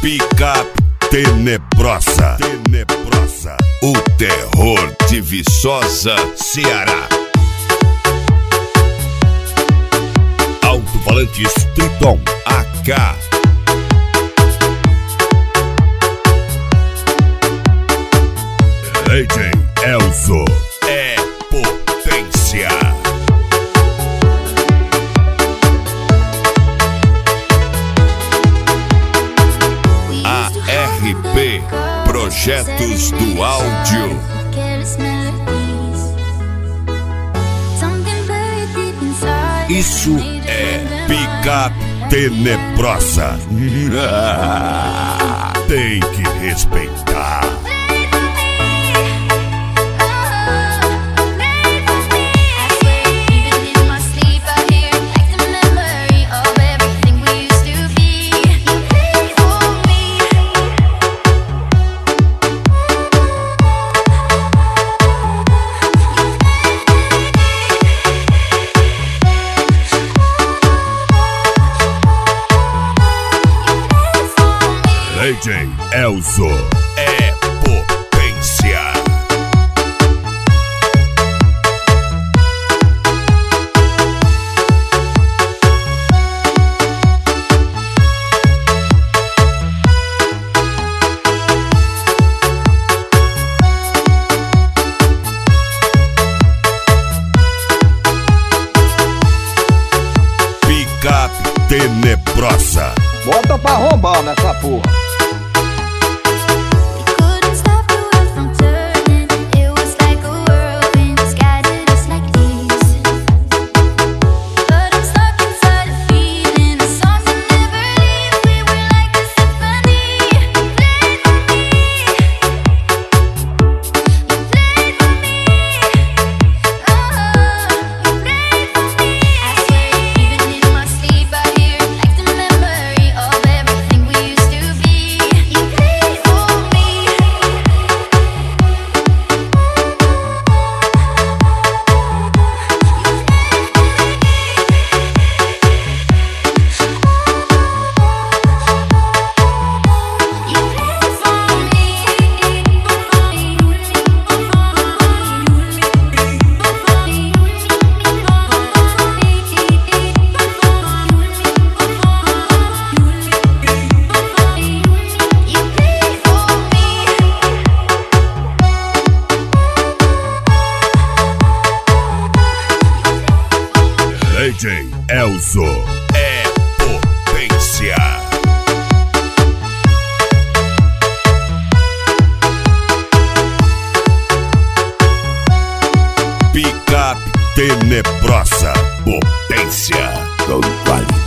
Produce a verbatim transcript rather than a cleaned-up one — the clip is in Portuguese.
Picape tenebrosa, tenebrosa, o terror de Viçosa, Ceará. Alto-falantes Triton A K. D J Elzo é potência. A R P Projetos do Áudio. Isso é Picape tenebrosa. Tem que respeitar. D J Elzo é potência. Picape tenebrosa. Bota pra arrombar nessa porra. D J Elzo é potência. Picape tenebrosa, potência com qualidade.